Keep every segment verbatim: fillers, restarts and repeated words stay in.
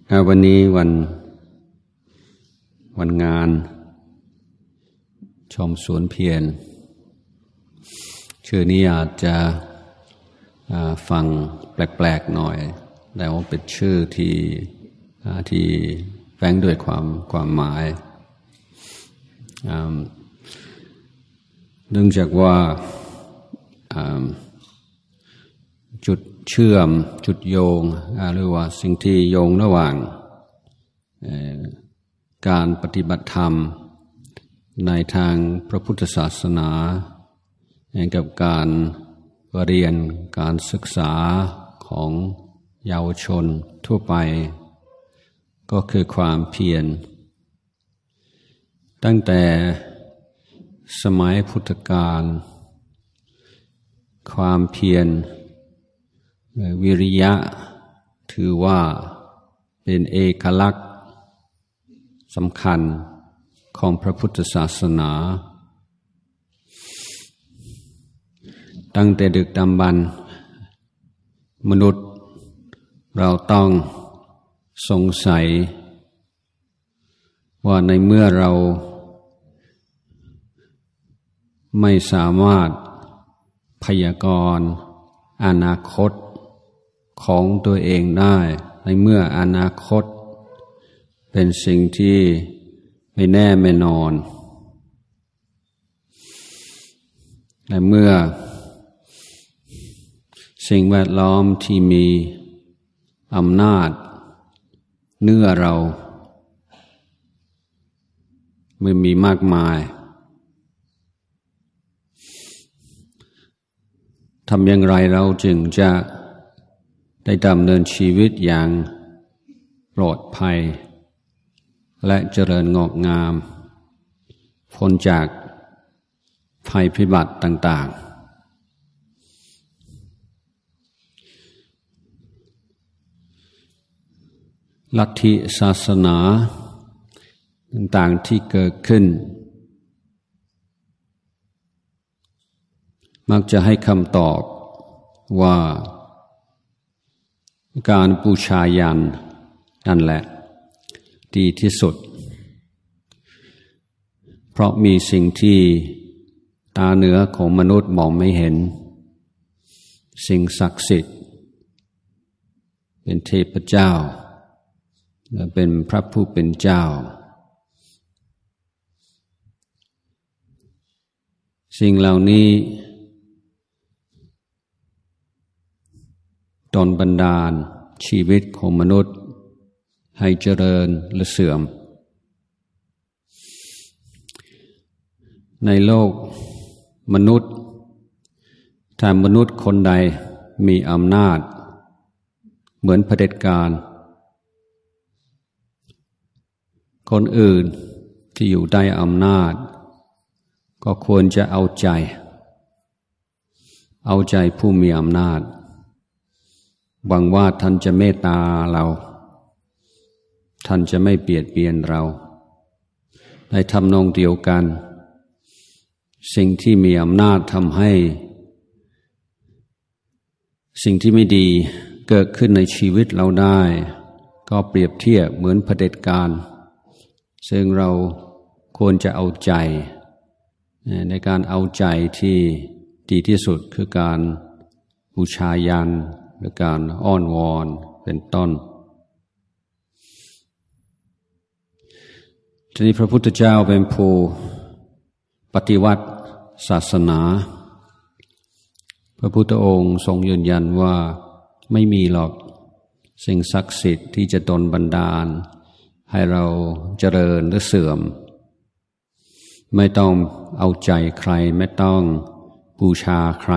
วันนี้วันวันงานชมสวนเพียรชื่อนี้อาจจะฟังแปลกๆหน่อยแต่ว่าเป็นชื่อที่ที่แฝงด้วยความความหมายเนื่องจากว่าจุดเชื่อมจุดโยงหรือว่าสิ่งที่โยงระหว่างการปฏิบัติธรรมในทางพระพุทธศาสนากับการเรียนการศึกษาของเยาวชนทั่วไปก็คือความเพียรตั้งแต่สมัยพุทธกาลความเพียรวิริยะถือว่าเป็นเอกลักษณ์สำคัญของพระพุทธศาสนาตั้งแต่ดึกดำบรรพ์มนุษย์เราต้องสงสัยว่าในเมื่อเราไม่สามารถพยากรณ์อนาคตของตัวเองได้ในเมื่ออนาคตเป็นสิ่งที่ไม่แน่ไม่นอนในเมื่อสิ่งแวดล้อมที่มีอำนาจเหนือเราไม่มีมากมายทำอย่างไรเราจึงจะได้ดำเนินชีวิตอย่างปลอดภัยและเจริญงอกงามพ้นจากภัยพิบัติต่างๆลัทธิศาสนาต่างๆที่เกิดขึ้นมักจะให้คำตอบว่าการบูชายันนั่นแหละดีที่สุดเพราะมีสิ่งที่ตาเนื้อของมนุษย์มองไม่เห็นสิ่งศักดิ์สิทธิ์เป็นเทพเจ้าและเป็นพระผู้เป็นเจ้าสิ่งเหล่านี้ดลบันดาลชีวิตของมนุษย์ให้เจริญหรือเสื่อมในโลกมนุษย์ถ้ามนุษย์คนใดมีอำนาจเหมือนเผด็จการคนอื่นที่อยู่ใต้อำนาจก็ควรจะเอาใจเอาใจผู้มีอำนาจหวังว่าท่านจะเมตตาเราท่านจะไม่เบียดเบียนเราในทำนองเดียวกันสิ่งที่มีอำนาจทำให้สิ่งที่ไม่ดีเกิดขึ้นในชีวิตเราได้ก็เปรียบเทียบเหมือนเผด็จการซึ่งเราควรจะเอาใจในการเอาใจที่ดีที่สุดคือการบูชายันหรือการอ้อนวอนเป็นต้นทีนี้พระพุทธเจ้าเป็นผู้ปฏิวัติศาสนาพระพุทธองค์ทรงยืนยันว่าไม่มีหรอกสิ่งศักดิ์สิทธิ์ที่จะดลบันดาลให้เราเจริญหรือเสื่อมไม่ต้องเอาใจใครไม่ต้องบูชาใคร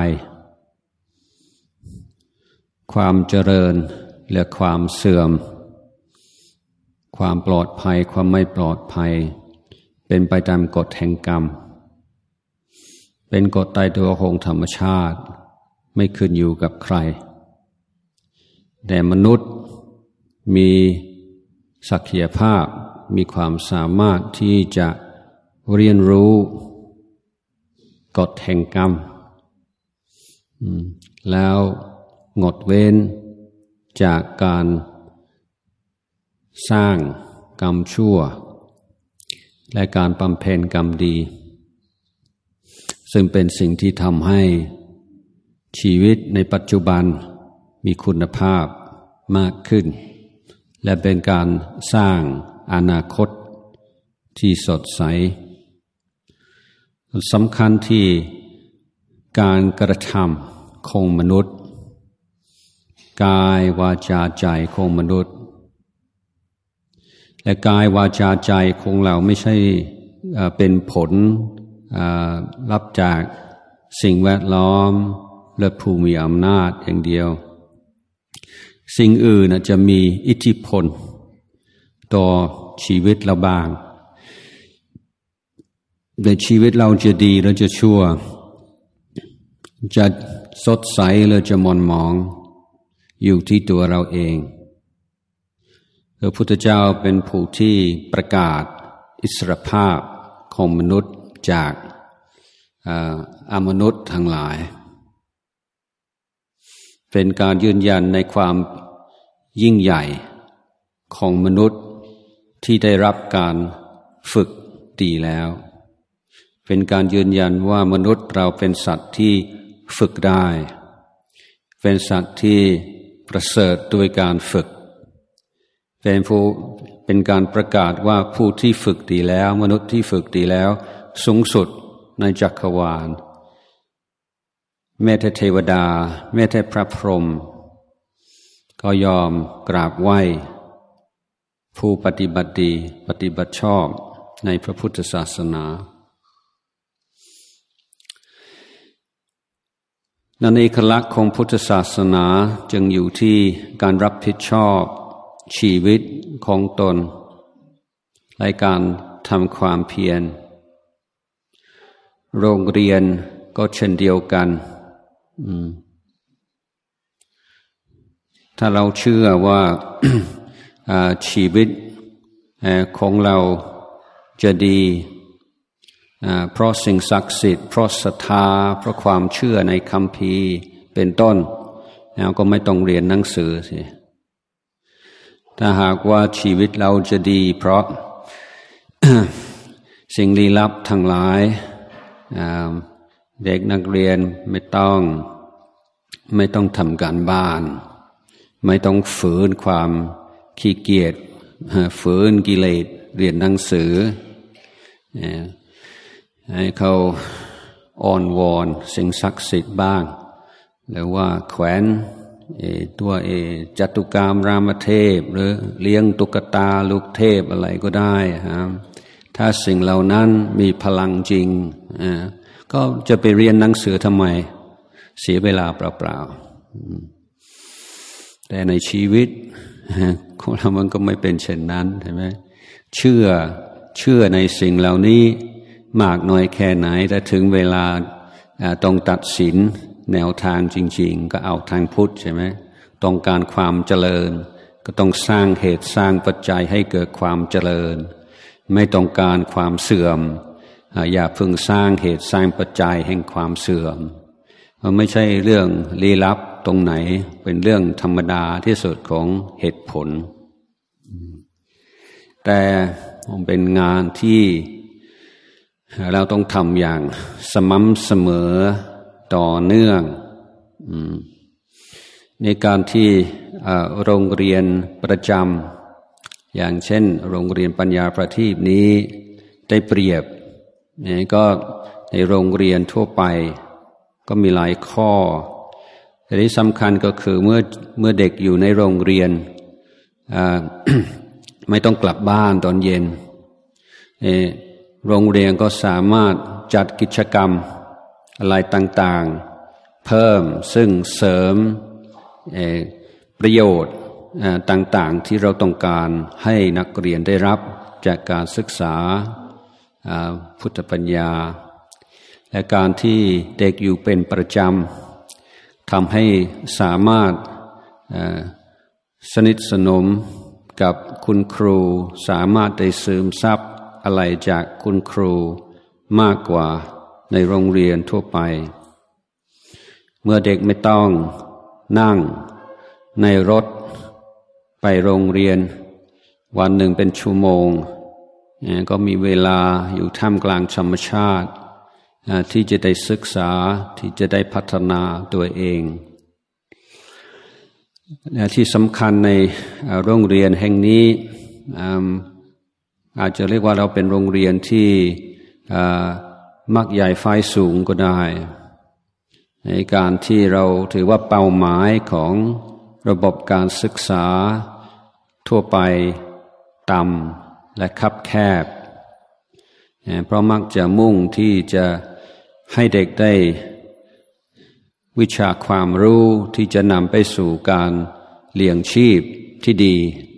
ความเจริญและความเสื่อมความปลอดภัยความไม่ปลอดภัยเป็นไปตามกฎแห่งกรรมเป็นกฎตายตัวของธรรมชาติไม่ขึ้นอยู่กับใครแต่มนุษย์มีศักยภาพมีความสามารถที่จะเรียนรู้กฎแห่งกรรมแล้วงดเว้นจากการสร้างกรรมชั่วและการบำเพ็ญกรรมดีซึ่งเป็นสิ่งที่ทำให้ชีวิตในปัจจุบันมีคุณภาพมากขึ้นและเป็นการสร้างอนาคตที่สดใสสำคัญที่การกระทำของมนุษย์กายวาจาใจของมนุษย์และกายวาจาใจของเราไม่ใช่เป็นผลรับจากสิ่งแวดล้อมและผู้มีอำนาจอย่างเดียวสิ่งอื่นจะมีอิทธิพลต่อชีวิตเราบ้างในชีวิตเราจะดีหรือจะชั่วจะสดใสหรือจะหม่นหมองอยู่ที่ตัวเราเองพระพุทธเจ้าเป็นผู้ที่ประกาศอิสรภาพของมนุษย์จากอมนุษย์ทั้งหลายเป็นการยืนยันในความยิ่งใหญ่ของมนุษย์ที่ได้รับการฝึกดีแล้วเป็นการยืนยันว่ามนุษย์เราเป็นสัตว์ที่ฝึกได้เป็นสัตว์ที่ประเสริฐด้วยการฝึกเป็นผู้เป็นการประกาศว่าผู้ที่ฝึกดีแล้วมนุษย์ที่ฝึกดีแล้วสูงสุดในจักรวาลแม้แต่เทวดาแม้แต่พระพรหมก็ยอมกราบไหว้ผู้ปฏิบัติดีปฏิบัติชอบในพระพุทธศาสนานั่นเอกลักษณ์ของพุทธศาสนาจึงอยู่ที่การรับผิดชอบชีวิตของตนและการทำความเพียรโรงเรียนก็เช่นเดียวกันถ้าเราเชื่อว่า ชีวิตของเราจะดีเพราะสิ่งศักดิ์สิทธิ์เพราะศรัทธาเพราะความเชื่อในคัมภีร์เป็นต้นเราก็ไม่ต้องเรียนหนังสือสิถ้าหากว่าชีวิตเราจะดีเพราะ สิ่งลี้ลับทั้งหลายเด็กนักเรียนไม่ต้องไม่ต้องทำการบ้านไม่ต้องฝืนความขี้เกียจฝืนกิเลสเรียนหนังสือให้เขาอ้อนวอนสิ่งศักดิ์สิทธิ์บ้างหรือว่าแขวนตัวเอจตุกามรามเทพหรือเลี้ยงตุ๊กตาลูกเทพอะไรก็ได้ครับถ้าสิ่งเหล่านั้นมีพลังจริงก็จะไปเรียนหนังสือทำไมเสียเวลาเปล่าๆแต่ในชีวิตของเรามันก็ไม่เป็นเช่นนั้นใช่ไหมเชื่อเชื่อในสิ่งเหล่านี้มากน้อยแค่ไหนแต่ถึงเวลาต้องตัดสินแนวทางจริงๆก็เอาทางพุทธใช่ไหมต้องการความเจริญก็ต้องสร้างเหตุสร้างปัจจัยให้เกิดความเจริญไม่ต้องการความเสื่อมอย่าเพิ่งสร้างเหตุสร้างปัจจัยแห่งความเสื่อมมันไม่ใช่เรื่องลี้ลับตรงไหนเป็นเรื่องธรรมดาที่สุดของเหตุผลแต่มันเป็นงานที่เราต้องทำอย่างสม่ำเสมอต่อเนื่องในการที่โรงเรียนประจำอย่างเช่นโรงเรียนปัญญาประทีปนี้ได้เปรียบนี่ก็ในโรงเรียนทั่วไปก็มีหลายข้อแต่ที่สำคัญก็คือเมื่อเมื่อเด็กอยู่ในโรงเรียน ไม่ต้องกลับบ้านตอนเย็นโรงเรียนก็สามารถจัดกิจกรรมอะไรต่างๆเพิ่มซึ่งเสริมประโยชน์ต่างๆที่เราต้องการให้นักเรียนได้รับจากการศึกษาพุทธปัญญาและการที่เด็กอยู่เป็นประจำทำให้สามารถสนิทสนมกับคุณครูสามารถได้ซึมซับอะไรจากคุณครูมากกว่าในโรงเรียนทั่วไปเมื่อเด็กไม่ต้องนั่งในรถไปโรงเรียนวันหนึ่งเป็นชั่วโมงก็มีเวลาอยู่ท่ามกลางธรรมชาติที่จะได้ศึกษาที่จะได้พัฒนาตัวเองและที่สำคัญในโรงเรียนแห่งนี้อาจจะเรียกว่าเราเป็นโรงเรียนที่มักใหญ่ไฟสูงก็ได้ในการที่เราถือว่าเป้าหมายของระบบการศึกษาทั่วไปต่ำและคับแคบเพราะมักจะมุ่งที่จะให้เด็กได้วิชาความรู้ที่จะนำไปสู่การเลี้ยงชีพที่ดี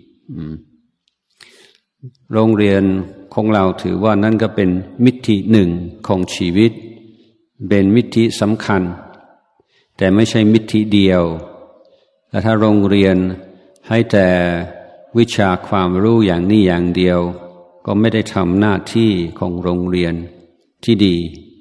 โรงเรียนของเราถือว่านั่นก็เป็นมิติหนึ่งของชีวิตเป็นมิติสำคัญแต่ไม่ใช่มิติเดียวและถ้าโรงเรียนให้แต่วิชาความรู้อย่างนี้อย่างเดียวก็ไม่ได้ทำหน้าที่ของโรงเรียนที่ดี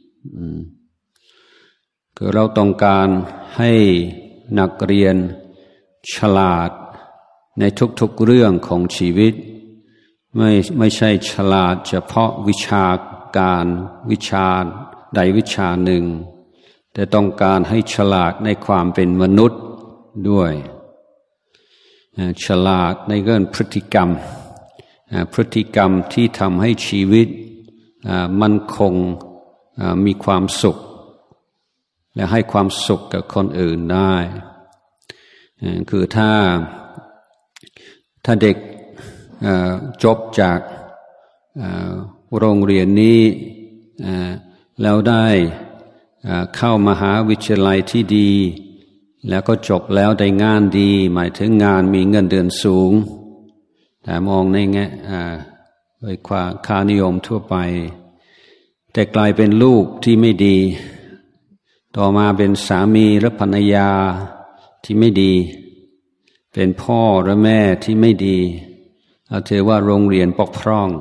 คือเราต้องการให้นักเรียนฉลาดในทุกๆเรื่องของชีวิตไม่ไม่ใช่ฉลาดเฉพาะวิชาการวิชาใดวิชาหนึ่งแต่ต้องการให้ฉลาดในความเป็นมนุษย์ด้วยฉลาดในเรื่องพฤติกรรมพฤติกรรมที่ทำให้ชีวิตมั่นคงมีความสุขและให้ความสุขกับคนอื่นได้คือถ้าถ้าเด็กจบจากโรงเรียนนี้แล้วได้เข้ามหาวิทยาลัยที่ดีแล้วก็จบแล้วได้งานดีหมายถึงงานมีเงินเดือนสูงแต่มองในแง่โดยความค่านิยมทั่วไปแต่กลายเป็นลูกที่ไม่ดีต่อมาเป็นสามีหรือภรรยาที่ไม่ดีเป็นพ่อหรือแม่ที่ไม่ดีเราถือว่าโรงเรียนปกพร่อง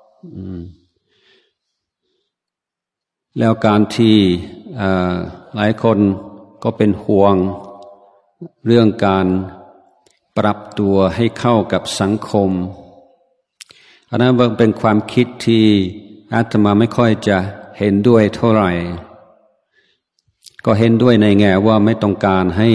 แล้วการที่หลายคนก็เป็นห่วงเรื่องการปรับตัวให้เข้ากับสังคมอันนั้นเป็นความคิดที่อาตมาไม่ค่อยจะเห็นด้วยเท่าไหร่ก็เห็นด้วยในแง่ว่าไม่ต้องการให้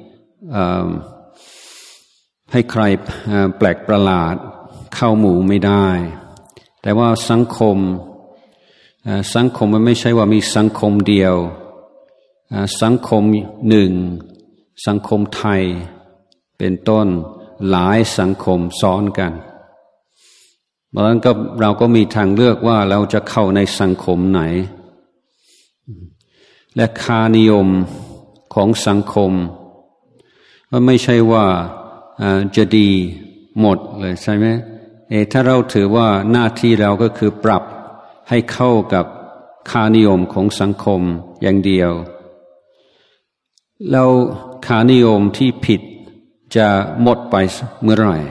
ให้ใครแปลกประหลาดเข้าหมู่ไม่ได้แต่ว่าสังคมสังคมมันไม่ใช่ว่ามีสังคมเดียวสังคมหนึ่งสังคมไทยเป็นต้นหลายสังคมซ้อนกันเพราะฉะนั้นก็เราก็มีทางเลือกว่าเราจะเข้าในสังคมไหนและค่านิยมของสังคมมันไม่ใช่ว่าจะดีหมดเลยใช่ไหมเอถ้าเราถือว่าหน้าที่เราก็คือปรับให้เข้ากับค่านิยมของสังคมอย่างเดียวแล้วค่านิยมที่ผิดจะหมดไปเมื่อไหร่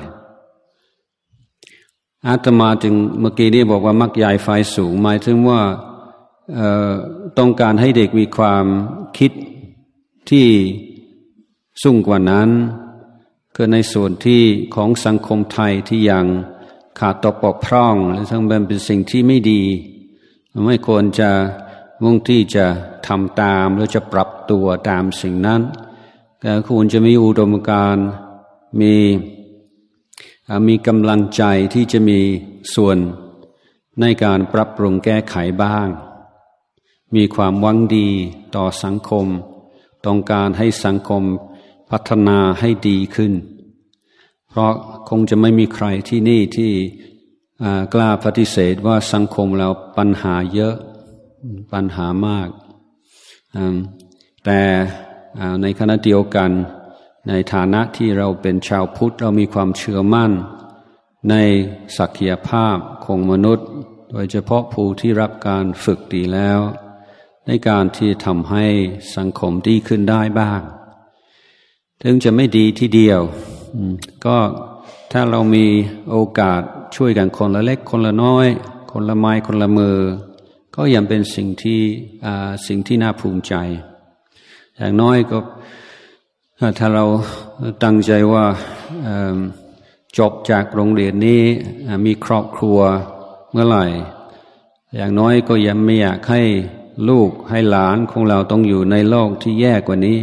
อาตมาจึงเมื่อกี้นี้บอกว่ามักใหญ่ไฟสูงหมายถึงว่าต้องการให้เด็กมีความคิดที่สูงกว่านั้นคือในส่วนที่ของสังคมไทยที่ยังขาดตกบกพร่องและทั้งเป็นสิ่งที่ไม่ดีไม่ควรจะมุ่งที่จะทำตามหรือจะปรับตัวตามสิ่งนั้นแต่ควรจะมีอุดมการณ์มีมีกำลังใจที่จะมีส่วนในการปรับปรุงแก้ไขบ้างมีความหวังดีต่อสังคมต้องการให้สังคมพัฒนาให้ดีขึ้นเพราะคงจะไม่มีใครที่นี่ที่กล้าปฏิเสธว่าสังคมเราปัญหาเยอะปัญหามากแต่ในขณะเดียวกันในฐานะที่เราเป็นชาวพุทธเรามีความเชื่อมั่นในศักยภาพของมนุษย์โดยเฉพาะผู้ที่รับการฝึกดีแล้วในการที่ทำให้สังคมดีขึ้นได้บ้างถึงจะไม่ดีทีเดียวก็ถ้าเรามีโอกาสช่วยกันคนละเล็กคนละน้อยคนละไม้คนละมือก็ยังเป็นสิ่งที่สิ่งที่น่าภูมิใจอย่างน้อยก็ถ้าเราตั้งใจว่าจบจากโรงเรียนนี้มีครอบครัวเมื่อไหร่อย่างน้อยก็ยังไม่อยากให้ลูกให้หลานของเราต้องอยู่ในโลกที่แย่กว่านี้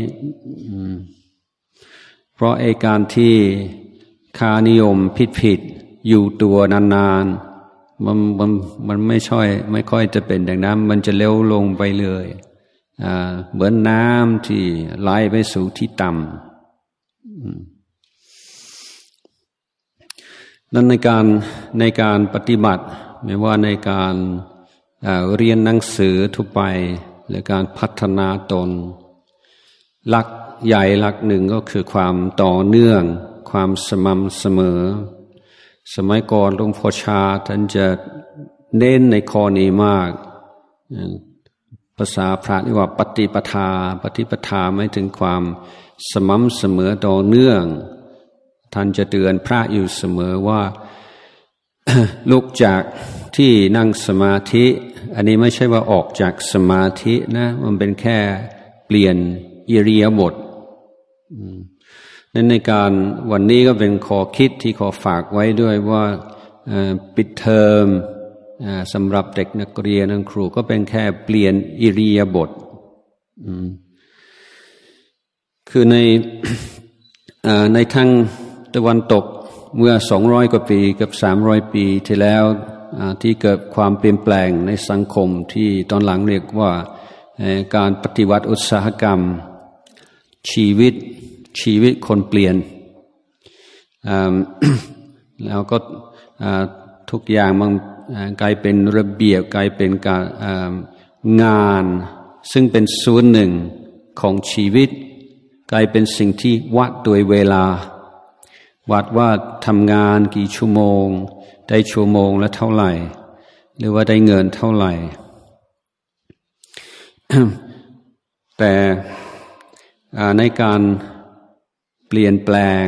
เพราะไอ้การที่ค่านิยมผิดๆอยู่ตัวนานๆมันมันมันไม่ช่อยไม่ค่อยจะเป็นอย่างนั้นมันจะเร็วลงไปเลยอ่าเหมือนน้ำที่ไหลไปสู่ที่ต่ำนั้นในการในการปฏิบัติไม่ว่าในการเรียนหนังสือทั่วไปหรือการพัฒนาตนหลักใหญ่หลักหนึ่งก็คือความต่อเนื่องความสม่ำเสมอสมัยก่อนหลวงพ่อชาท่านจะเน้นในข้อนี้มากภาษาพระเรียกว่าปฏิปทาปฏิปทาหมายถึงความสม่ำเสมอต่อเนื่องท่านจะเตือนพระอยู่เสมอว่า ลุกจากที่นั่งสมาธิอันนี้ไม่ใช่ว่าออกจากสมาธินะมันเป็นแค่เปลี่ยนอิริยาบถนั้นในการวันนี้ก็เป็นข้อคิดที่ขอฝากไว้ด้วยว่าปิดเทอมสำหรับเด็กนักเรียนนักครูก็เป็นแค่เปลี่ยนอิริยาบถคือในในทางตะวันตกเมื่อสองร้อยกว่าปีกับสามร้อยปีที่แล้วที่เกิดความเปลี่ยนแปลงในสังคมที่ตอนหลังเรียกว่าการปฏิวัติอุตสาหกรรมชีวิตชีวิตคนเปลี่ยนแล้วก็ทุกอย่างมันกลายเป็นระเบียบกลายเป็นการงานซึ่งเป็นส่วนหนึ่งของชีวิตกลายเป็นสิ่งที่วัดโดยเวลาวัดว่าทำงานกี่ชั่วโมงได้ชั่วโมงละเท่าไหร่หรือว่าได้เงินเท่าไหร่ แต่ในการเปลี่ยนแปลง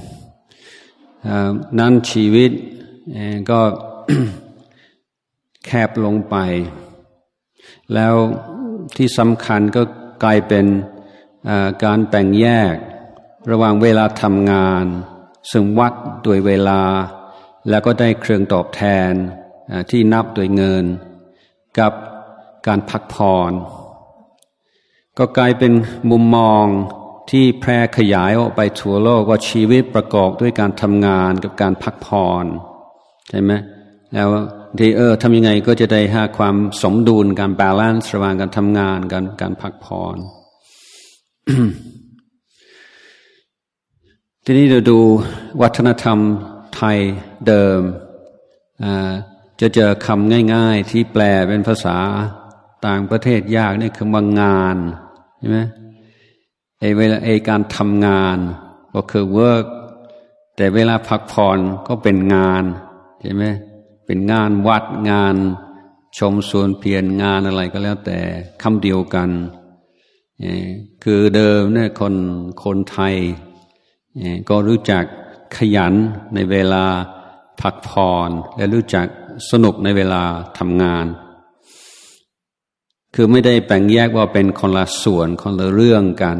นั้นชีวิตก็ แคบลงไปแล้วที่สำคัญก็กลายเป็นการแบ่งแยกระหว่างเวลาทำงานซึ่งวัดด้วยเวลาแล้วก็ได้เครื่องตอบแทนที่นับด้วยเงินกับการพักผ่อนก็กลายเป็นมุมมองที่แพร่ขยายออกไปทั่วโลกว่าชีวิตประกอบด้วยการทำงานกับการพักผ่อนใช่ไหมแล้วที่เออทำยังไงก็จะได้หาความสมดุลการบาลานซ์ระหว่างการทำงานกับการพักผ่อน ทีนี้เราดูวัฒนธรรมไทยเดิมจะเจอคำง่ายๆที่แปลเป็นภาษาต่างประเทศยากนี่คือว่างานใช่ไหมไอ้เวลาไอ้การทำงานก็คือ work แต่เวลาพักผ่อนก็เป็นงานใช่ไหมเป็นงานวัดงานชมสวนเพียรงานอะไรก็แล้วแต่คำเดียวกันคือเดิมเนี่ยคนคนไทยก็รู้จักขยันในเวลาพักผ่อนและรู้จักสนุกในเวลาทำงานคือไม่ได้แบ่งแยกว่าเป็นคนละส่วนคนละเรื่องกัน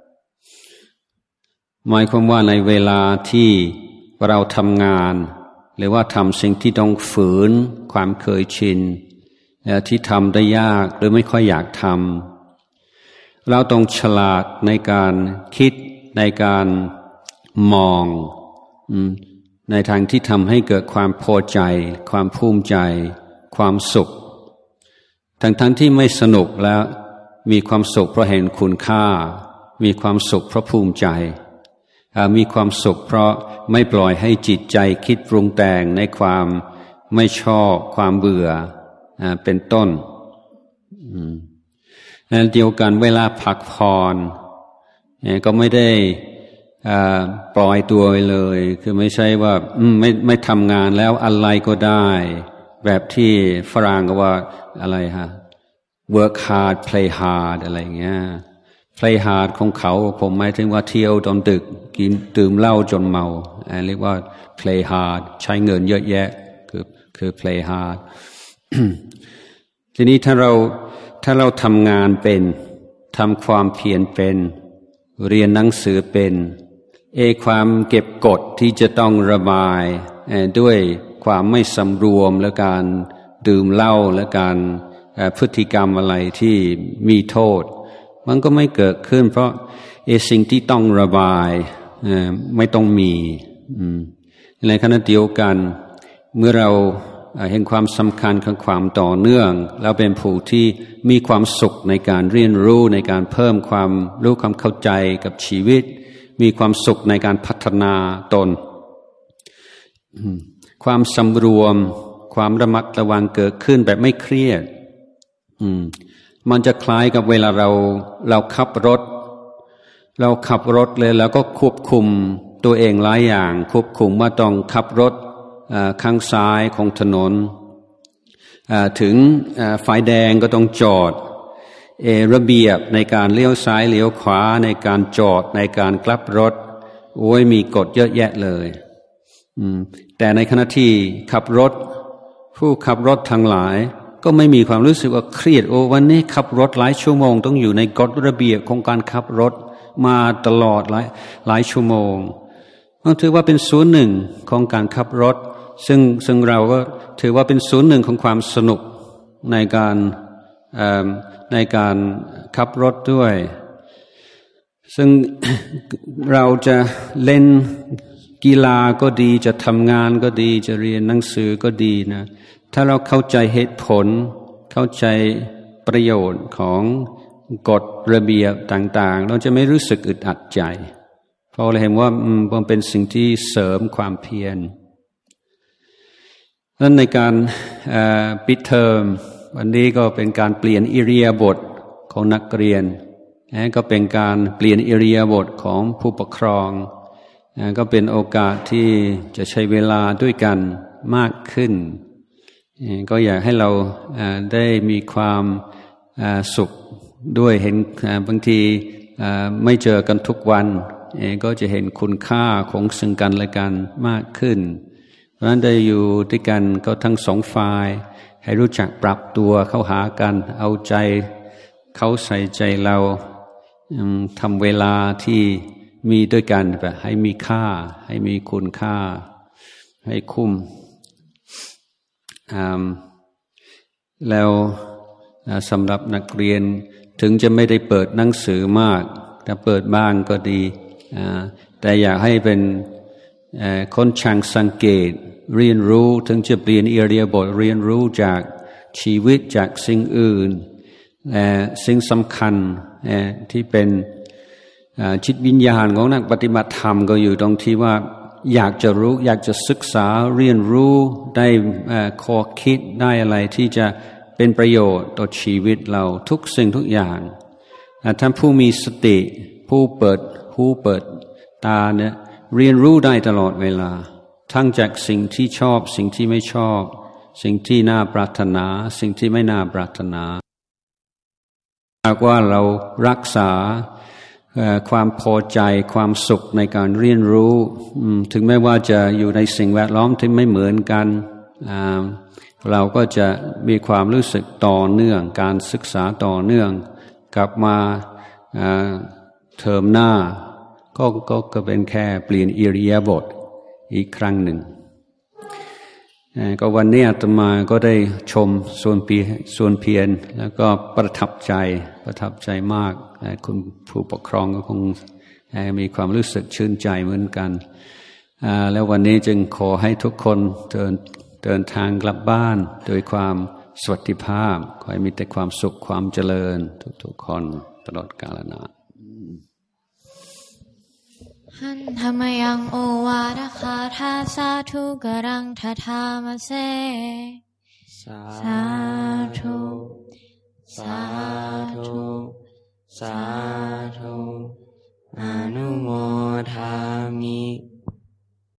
หมายความว่าในเวลาที่เราทำงานหรือว่าทำสิ่งที่ต้องฝืนความเคยชินที่ทำได้ยากหรือไม่ค่อยอยากทำเราต้องฉลาดในการคิดในการมองในทางที่ทำให้เกิดความพอใจความภูมิใจความสุขทั้งทั้งที่ไม่สนุกแล้วมีความสุขเพราะเห็นคุณค่ามีความสุขเพราะภูมิใจมีความสุขเพราะไม่ปล่อยให้จิตใจคิดปรุงแต่งในความไม่ชอบความเบื่อเป็นต้นนั่นเดียวกันเวลาพักผ่อนก็ไม่ได้ปล่อยตัวเลยคือไม่ใช่ว่าไม่ไม่ทำงานแล้วอะไรก็ได้แบบที่ฝรั่งก็ว่าอะไรฮะ work hard play hard อะไรอย่างเงี้ย play hard ของเขาผมหมายถึงว่าเที่ยวจนดึกกินดื่มเหล้าจนเมาเรียกว่า play hard ใช้เงินเยอะแยะคือคือ play hard ทีนี้ถ้าเราถ้าเราทำงานเป็นทำความเพียรเป็นเรียนหนังสือเป็นเอความเก็บกดที่จะต้องระบายด้วยความไม่สำรวมและการดื่มเหล้าและการพฤติกรรมอะไรที่มีโทษมันก็ไม่เกิดขึ้นเพราะเอสิ่งที่ต้องระบายไม่ต้องมีในขณะเดียวกันเมื่อเราเห็นความสำคัญของความต่อเนื่องแล้วเป็นผู้ที่มีความสุขในการเรียนรู้ในการเพิ่มความรู้ความเข้าใจกับชีวิตมีความสุขในการพัฒนาตนความสำรวมความระมัดระวังเกิดขึ้นแบบไม่เครียดมันจะคล้ายกับเวลาเราเราขับรถเราขับรถเลยแล้วก็ควบคุมตัวเองหลายอย่างควบคุมว่าต้องขับรถข้างซ้ายของถนนถึงไฟแดงก็ต้องจอดเอระเบียบในการเลี้ยวซ้ายเลี้ยวขวาในการจอดในการกลับรถโอ้ยมีกฎเยอะแยะเลยแต่ในขณะที่ขับรถผู้ขับรถทั้งหลายก็ไม่มีความรู้สึกว่าเครียดโอ้วันนี้ขับรถหลายชั่วโมงต้องอยู่ในกฎระเบียบของการขับรถมาตลอดหลายหลายชั่วโมงต้องถือว่าเป็นส่วนหนึ่งของการขับรถซึ่งซึ่งเราก็ถือว่าเป็นส่วนหนึ่งของความสนุกในการในการขับรถด้วยซึ่ง เราจะเล่นกีฬาก็ดีจะทำงานก็ดีจะเรียนหนังสือก็ดีนะถ้าเราเข้าใจเหตุผลเข้าใจประโยชน์ของกฎระเบียบต่างๆเราจะไม่รู้สึกอึดอัดใจเพราะเราเห็นว่ามันเป็นสิ่งที่เสริมความเพียรนั้นในการปิดเทอมวันนี้ก็เป็นการเปลี่ยนอิริยาบถของนักเรียนก็เป็นการเปลี่ยนอิริยาบถของผู้ปกครองก็เป็นโอกาสที่จะใช้เวลาด้วยกันมากขึ้นก็อยากให้เราได้มีความสุขด้วยเห็นบางทีไม่เจอกันทุกวันก็จะเห็นคุณค่าของซึ่งกันและกันมากขึ้นเพราะฉะนั้นได้อยู่ด้วยกันก็ทั้งสองฝ่ายให้รู้จักปรับตัวเข้าหากันเอาใจเขาใส่ใจเราทำเวลาที่มีด้วยกันแบบให้มีค่าให้มีคุณค่าให้คุ้มแล้วสำหรับนักเรียนถึงจะไม่ได้เปิดหนังสือมากแต่เปิดบ้างก็ดีแต่อยากให้เป็นคนช่างสังเกตเรียนรู้ถึงจะเปลี่ยนอิริยาบถเรียนรู้จากชีวิตจากสิ่งอื่นและสิ่งสำคัญที่เป็นจิตวิญญาณของนักปฏิบัติธรรมก็อยู่ตรงที่ว่าอยากจะรู้อยากจะศึกษาเรียนรู้ได้ข้อคิดได้อะไรที่จะเป็นประโยชน์ต่อชีวิตเราทุกสิ่งทุกอย่างท่านผู้มีสติผู้เปิดหูเปิดตาเนี่ยเรียนรู้ได้ตลอดเวลาทั้งจากสิ่งที่ชอบสิ่งที่ไม่ชอบสิ่งที่น่าปรารถนาสิ่งที่ไม่น่าปรารถนาหากว่าเรารักษาความพอใจความสุขในการเรียนรู้ถึงแม้ว่าจะอยู่ในสิ่งแวดล้อมที่ไม่เหมือนกันเราก็จะมีความรู้สึกต่อเนื่องการศึกษาต่อเนื่องกลับมาเทอมหน้าก็ก็ก็เป็นแค่เปลี่ยนอิริยาบถอีกครั้งหนึ่งก็วันนี้อาตมาก็ได้ชมส่วนเพียรส่วนเพียรแล้วก็ประทับใจประทับใจมากคุณผู้ปกครองก็คงมีความรู้สึกชื่นใจเหมือนกันแล้ววันนี้จึงขอให้ทุกคนเดินเดินทางกลับบ้านโดยความสวัสดิภาพขอให้มีแต่ความสุขความเจริญทุกๆคนตลอดกาลนานหันธรรมยังโอวาทคาถาสาธุกรังทธามเสสาธุสาธุสาธุอนุโมทามิ